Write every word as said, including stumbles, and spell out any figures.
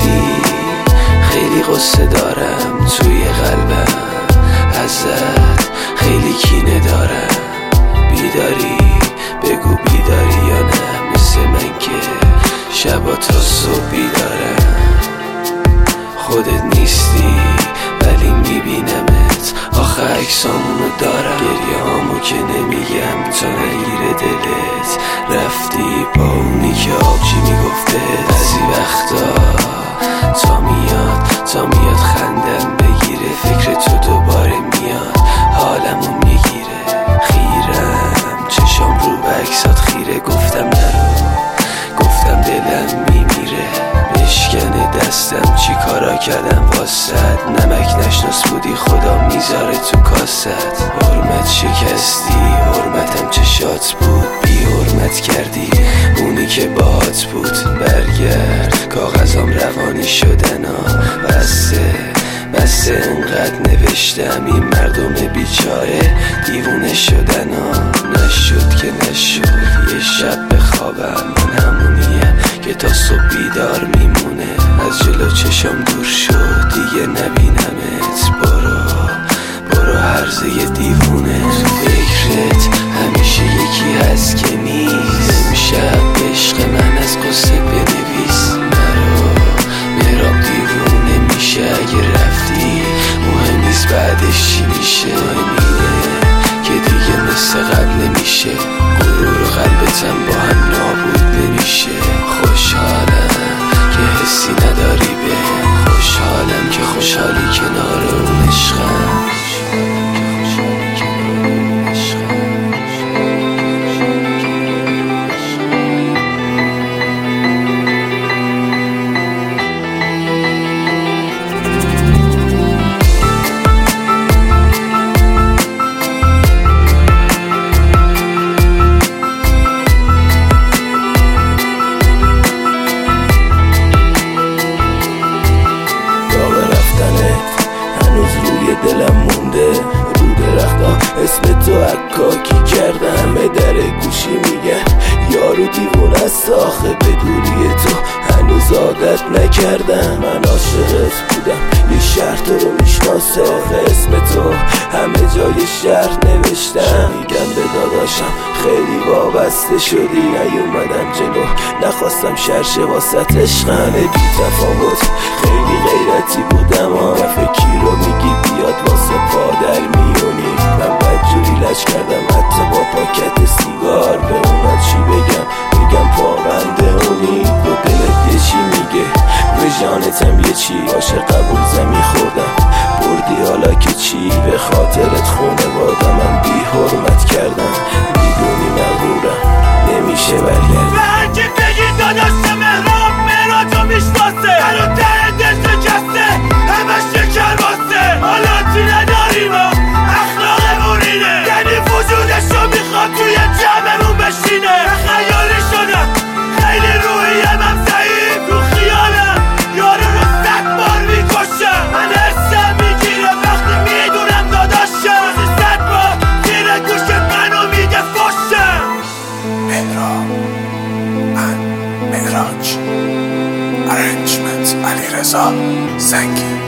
نیستی خیلی قصه دارم توی قلبم، ازت خیلی کینه دارم. بیداری بگو بیداری یا نه، مثل من که شبا تا صبح بیدارم. خودت نیستی ولی میبینمت، آخه عکسامونو دارم. گریه هامو که نمیگم تا نگیره دلت، رفتی با اونی که آبجی میگفته. بعضی وقتا تا میاد تا میاد خندم بگیره، فکر تو دوباره میاد حالمو میگیره. خیرم چشام رو به عکسات خیره، گفتم نرو گفتم دلم میمیره. بشکنه دستم چی کارا کردم واسد، نمک نشناس بودی خدا میذاره تو کاست. حرمت شکستی حرمتم چشات بود، بی حرمت کردی اونی که باهات بود. برگرد کاغذام روانی شدن ها، بسته بسته انقدر نوشتم این مردم بیچاره دیوونه شدن ها. نشد که نشد یه شب بخوابم، من همونیم که تا صبح بیدار میمونه. از جلو چشم دور شد دیگه نبینمت، برو برو هرزه دیوونه. فکرت همیشه یکی هست که نیست، امشب عشق من از قصه بنویس. مرا مراب دیوونه میشه اگه رفتی، مهم نیست بعدش چی میشه. مهمینه که دیگه مثل قبل نمیشه، غرور و قلبتم با هم نابود نمیشه. خوشحالم که حسی نداری به، خوشحالم که خوشحالی کنار اون عشقم. دلم مونده رو درختا اسم تو عکاکی کردم، به در گوشی میگن یارو دیوونه است. آخه به دوری تو هنوز عادت نکردم. من عاشقت بودم یه شهر تو رو میشناسه، آخه اسم تو همه جای شهر نوشتم. میگم به داداشم خیلی وابسته شدی، نیومدم جلو نخواستم شرشه واسط عشقم. بی تفاوت خیلی غیرتی بودم، آفه کی رو میگی بیاد واسه پادر میونی. من بدجوری لج کردم حتی با پاکت سیگار، به اونا چی بگم بگم پابنده اونی. با دلت یه چی میگه به جانتم یه چی، عاشق قبول زمی خوردم بردی حالا که چی. به خاطرت خونه بادم من بی حرمت کردم، میدونی مغرورم نمیشه برگردم. به هرکی بگی داداش مهراب مهراجو میشناسه، هنو ته دل شکسته همش شکر واسه. حالاتی نداریم و اخلاق اونینه، یعنی وجودشو میخواد توی جمعمون بشینه. خیالی شدم خیلی روحیم هم ضعیف، تو خیالم یارو رو صد بار میکشم. من حسم میگیره وقتی میدونم داداشم صد بار زیر گوش منو میگه فشم. مهراب من مهراج، ارنجمنت علیرضا زنگی.